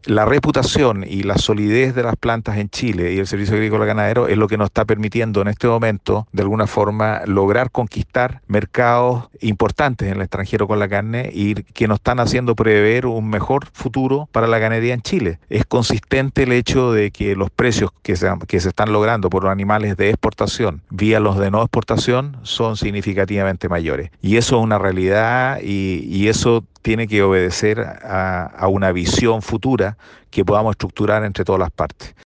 La reputación y la solidez de las plantas en Chile y el Servicio Agrícola Ganadero es lo que nos está permitiendo en este momento, de alguna forma, lograr conquistar mercados importantes en el extranjero con la carne y que nos están haciendo prever un mejor futuro para la ganadería en Chile. Es consistente el hecho de que los precios que se están logrando por los animales de exportación vía los de no exportación son significativamente mayores. Y eso es una realidad y eso tiene que obedecer a una visión futura que podamos estructurar entre todas las partes.